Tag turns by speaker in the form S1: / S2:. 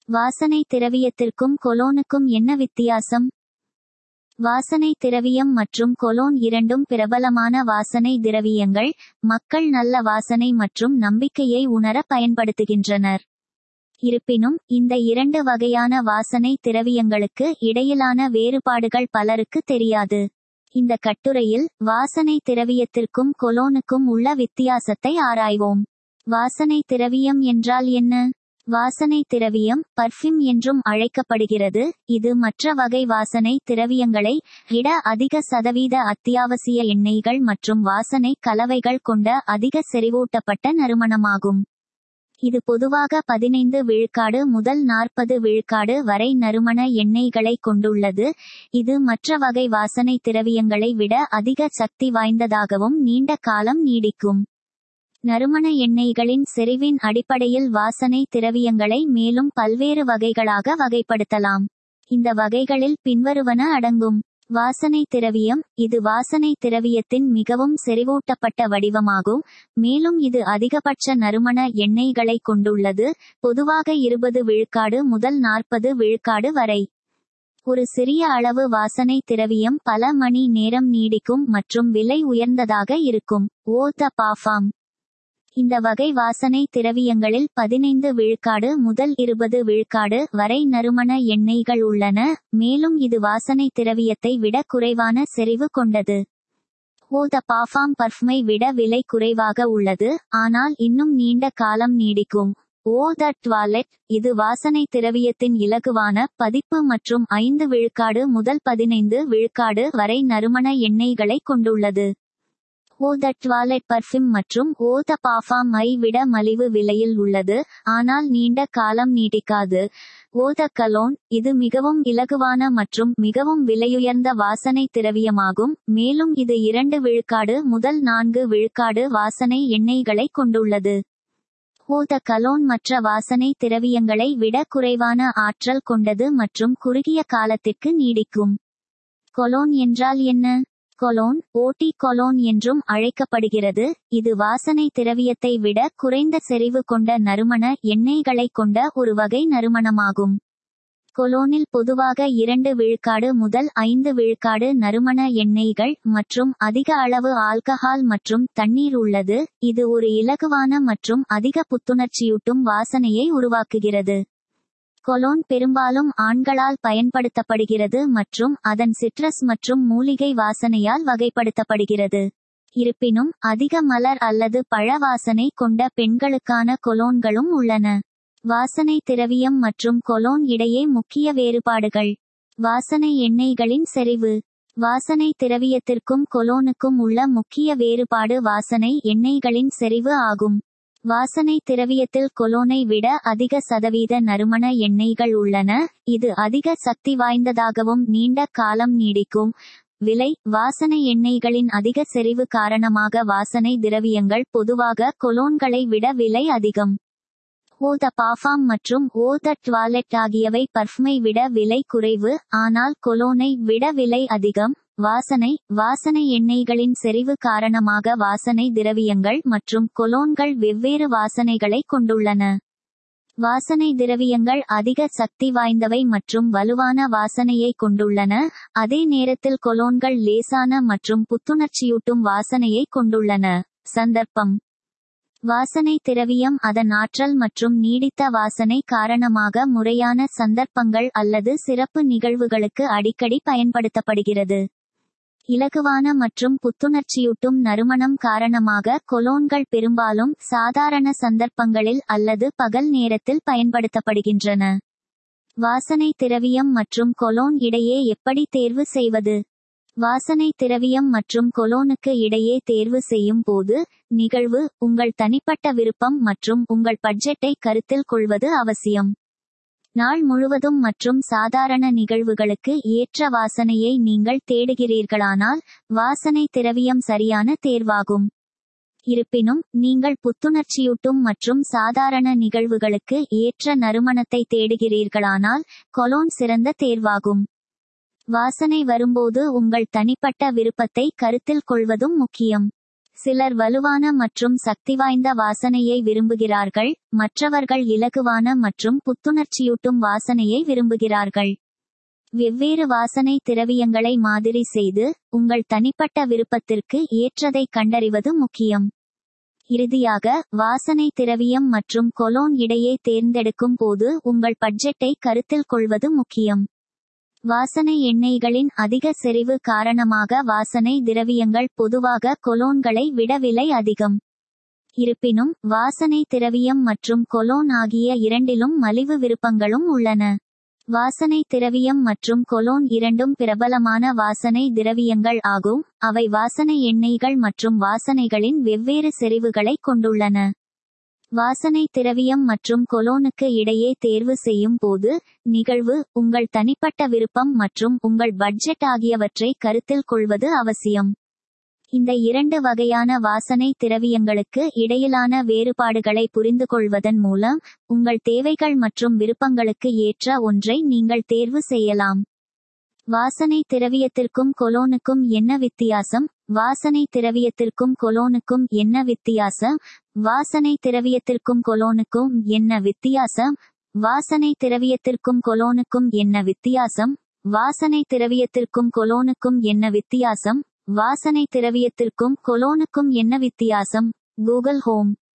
S1: வாசனை திரவியத்திற்கும் கொலோனுக்கும் என்ன வித்தியாசம்? வாசனை திரவியம் மற்றும் கொலோன் இரண்டும் பிரபலமான வாசனை திரவியங்கள், மக்கள் நல்ல வாசனை மற்றும் நம்பிக்கையை உணர பயன்படுத்துகின்றனர். இருப்பினும், இந்த இரண்டு வகையான வாசனை திரவியங்களுக்கு இடையிலான வேறுபாடுகள் பலருக்கு தெரியாது. இந்த கட்டுரையில் வாசனை திரவியத்திற்கும் கொலோனுக்கும் உள்ள வித்தியாசத்தை ஆராய்வோம். வாசனை திரவியம் என்றால் என்ன? வாசனை திரவியம் பர்ஃப்யூம் என்றும் அழைக்கப்படுகிறது. இது மற்ற வகை வாசனை திரவியங்களை விட அதிக சதவீத அத்தியாவசிய எண்ணெய்கள் மற்றும் வாசனை கலவைகள் கொண்ட அதிக செறிவூட்டப்பட்ட நறுமணமாகும். இது பொதுவாக 15 விழுக்காடு முதல் 40 விழுக்காடு வரை நறுமண எண்ணெய்களை கொண்டுள்ளது. இது மற்ற வகை வாசனை திரவியங்களை விட அதிக சக்தி வாய்ந்ததாகவும் நீண்ட காலம் நீடிக்கும். நறுமண எண்ணெய்களின் செறிவின் அடிப்படையில் வாசனை திரவியங்களை மேலும் பல்வேறு வகைகளாக வகைப்படுத்தலாம். இந்த வகைகளில் பின்வருவன அடங்கும். வாசனை திரவியம். இது வாசனை திரவியத்தின் மிகவும் செறிவூட்டப்பட்ட வடிவமாகும், மேலும் இது அதிகபட்ச நறுமண எண்ணெய்களை கொண்டுள்ளது, பொதுவாக 20 விழுக்காடு முதல் 40 விழுக்காடு வரை. ஒரு சிறிய அளவு வாசனை திரவியம் பல மணி நேரம் நீடிக்கும் மற்றும் விலை உயர்ந்ததாக இருக்கும். த பார்ஃபார்ம். இந்த வகை வாசனை திரவியங்களில் 15 விழுக்காடு முதல் 20 விழுக்காடு வரை நறுமண எண்ணெய்கள் உள்ளன, மேலும் இது வாசனை திரவியத்தை விட குறைவான செறிவு கொண்டது. த பார்ஃபார்ம் பர்ஃப்யூமை விட விலை குறைவாக உள்ளது, ஆனால் இன்னும் நீண்ட காலம் நீடிக்கும். த டுவாலெட். இது வாசனை திரவியத்தின் இலகுவான பதிப்பு மற்றும் 5 விழுக்காடு முதல் 15 விழுக்காடு வரை நறுமண எண்ணெய்களை கொண்டுள்ளது. த டுவாலெட் பர்ஃப்யூம் மற்றும் த பார்ஃபார்ம் ஐ விட மலிவு விலையில் உள்ளது, ஆனால் நீண்ட காலம் நீடிக்காது. த கலோன். இது மிகவும் இலகுவான மற்றும் மிகவும் விலையுயர்ந்த வாசனை திரவியமாகும், மேலும் இது 2 விழுக்காடு முதல் 4 விழுக்காடு வாசனை எண்ணெய்களை கொண்டுள்ளது. த கலோன் மற்ற வாசனை திரவியங்களை விட குறைவான ஆற்றல் கொண்டது மற்றும் குறுகிய காலத்திற்கு நீடிக்கும். கொலோன் என்றால் என்ன? கொலோன் கொலோன் என்றும் அழைக்கப்படுகிறது. இது வாசனை திரவியத்தை விட குறைந்த செறிவு கொண்ட நறுமண எண்ணெய்களை கொண்ட ஒரு வகை நறுமணமாகும். கொலோனில் பொதுவாக 2 விழுக்காடு முதல் 5 விழுக்காடு நறுமண எண்ணெய்கள் மற்றும் அதிக அளவு ஆல்கஹால் மற்றும் தண்ணீர் உள்ளது. இது ஒரு இலகுவான மற்றும் அதிக புத்துணர்ச்சியூட்டும் வாசனையை உருவாக்குகிறது. கொலோன் பெரும்பாலும் ஆண்களால் பயன்படுத்தப்படுகிறது மற்றும் அதன் சிட்ரஸ் மற்றும் மூலிகை வாசனையால் வகைப்படுத்தப்படுகிறது. இருப்பினும், அதிக மலர் அல்லது பழ வாசனை கொண்ட பெண்களுக்கான கொலோன்களும் உள்ளன. வாசனை திரவியம் மற்றும் கொலோன் இடையே முக்கிய வேறுபாடுகள். வாசனை எண்ணெய்களின் செறிவு. வாசனை திரவியத்திற்கும் கொலோனுக்கும் உள்ள முக்கிய வேறுபாடு வாசனை எண்ணெய்களின் செறிவு ஆகும். வாசனை திரவியத்தில் கொலோனை விட அதிக சதவீத நறுமண எண்ணெய்கள் உள்ளன, இது அதிக சக்தி வாய்ந்ததாகவும் நீண்ட காலம் நீடிக்கும். விலை. வாசனை எண்ணெய்களின் அதிக செறிவு காரணமாக வாசனை திரவியங்கள் பொதுவாக கொலோன்களை விட விலை அதிகம். த பார்ஃபார்ம் மற்றும் த டுவாலெட் ஆகியவை பர்ஃப்யூமை விட விலை குறைவு, ஆனால் கொலோனை விட விலை அதிகம். வாசனை எண்ணெய்களின் செறிவு காரணமாக வாசனை திரவியங்கள் மற்றும் கொலோன்கள் வெவ்வேறு வாசனைகளை கொண்டுள்ளன. வாசனை திரவியங்கள் அதிக சக்தி வாய்ந்தவை மற்றும் வலுவான வாசனையை கொண்டுள்ளன, அதே நேரத்தில் கொலோன்கள் லேசான மற்றும் புத்துணர்ச்சியூட்டும் வாசனையை கொண்டுள்ளன. சந்தர்ப்பம். வாசனை திரவியம் அதன் ஆற்றல் மற்றும் நீடித்த வாசனை காரணமாக முறையான சந்தர்ப்பங்கள் அல்லது சிறப்பு நிகழ்வுகளுக்கு அடிக்கடி பயன்படுத்தப்படுகிறது. இலகுவான மற்றும் புத்துணர்ச்சியூட்டும் நறுமணம் காரணமாக கொலோன்கள் பெரும்பாலும் சாதாரண சந்தர்ப்பங்களில் அல்லது பகல் நேரத்தில் பயன்படுத்தப்படுகின்றன. வாசனை திரவியம் மற்றும் கொலோன் இடையே எப்படி தேர்வு செய்வது? வாசனை திரவியம் மற்றும் கொலோனுக்கு இடையே தேர்வு செய்யும் போது, நிகழ்வு, உங்கள் தனிப்பட்ட விருப்பம் மற்றும் உங்கள் பட்ஜெட்டை கருத்தில் கொள்வது அவசியம். நாள் முழுவதும் மற்றும் சாதாரண நிகழ்வுகளுக்கு ஏற்ற வாசனையை நீங்கள் தேடுகிறீர்களானால், வாசனை திரவியம் சரியான தேர்வாகும். இருப்பினும், நீங்கள் புத்துணர்ச்சியூட்டும் மற்றும் சாதாரண நிகழ்வுகளுக்கு ஏற்ற நறுமணத்தை தேடுகிறீர்களானால், கொலோன் சிறந்த தேர்வாகும். வாசனை வரும்போது உங்கள் தனிப்பட்ட விருப்பத்தை கருத்தில் கொள்வதும் முக்கியம். சிலர் வலுவான மற்றும் சக்திவாய்ந்த வாசனையை விரும்புகிறார்கள், மற்றவர்கள் இலகுவான மற்றும் புத்துணர்ச்சியூட்டும் வாசனையை விரும்புகிறார்கள். வெவ்வேறு வாசனை திரவியங்களை மாதிரி செய்து, உங்கள் தனிப்பட்ட விருப்பத்திற்கு ஏற்றதை கண்டறிவது முக்கியம். இறுதியாக, வாசனை திரவியம் மற்றும் கொலோன் இடையே தேர்ந்தெடுக்கும் போது உங்கள் பட்ஜெட்டை கருத்தில் கொள்வது முக்கியம். வாசனை எண்ணெய்களின் அதிக செறிவு காரணமாக வாசனை திரவியங்கள் பொதுவாக கொலோன்களை விட விலை அதிகம். இருப்பினும், வாசனை திரவியம் மற்றும் கொலோன் ஆகிய இரண்டிலும் மலிவு விருப்பங்களும் உள்ளன. வாசனை திரவியம் மற்றும் கொலோன் இரண்டும் பிரபலமான வாசனை திரவியங்கள் ஆகும், அவை வாசனை எண்ணெய்கள் மற்றும் வாசனைகளின் வெவ்வேறு செறிவுகளை கொண்டுள்ளன. வாசனை திரவியம் மற்றும் கொலோனுக்கு இடையே தேர்வு செய்யும் போது, நிகழ்வு, உங்கள் தனிப்பட்ட விருப்பம் மற்றும் உங்கள் பட்ஜெட் ஆகியவற்றை கருத்தில் கொள்வது அவசியம். இந்த இரண்டு வகையான வாசனை திரவியங்களுக்கு இடையிலான வேறுபாடுகளை புரிந்துகொள்வதன் மூலம், உங்கள் தேவைகள் மற்றும் விருப்பங்களுக்கு ஏற்ற ஒன்றை நீங்கள் தேர்வு செய்யலாம். வாசனை திரவியத்திற்கும் கொலோனுக்கும் என்ன வித்தியாசம்? வாசனை திரவியத்திற்கும் கொலோனுக்கும் என்ன வித்தியாசம்? வாசனை திரவியத்திற்கும் கொலோனுக்கும் என்ன வித்தியாசம்? வாசனை திரவியத்திற்கும் கொலோனுக்கும் என்ன வித்தியாசம்? வாசனை திரவியத்திற்கும் கொலோனுக்கும் என்ன வித்தியாசம்? வாசனை திரவியத்திற்கும் கொலோனுக்கும் என்ன வித்தியாசம்? Google home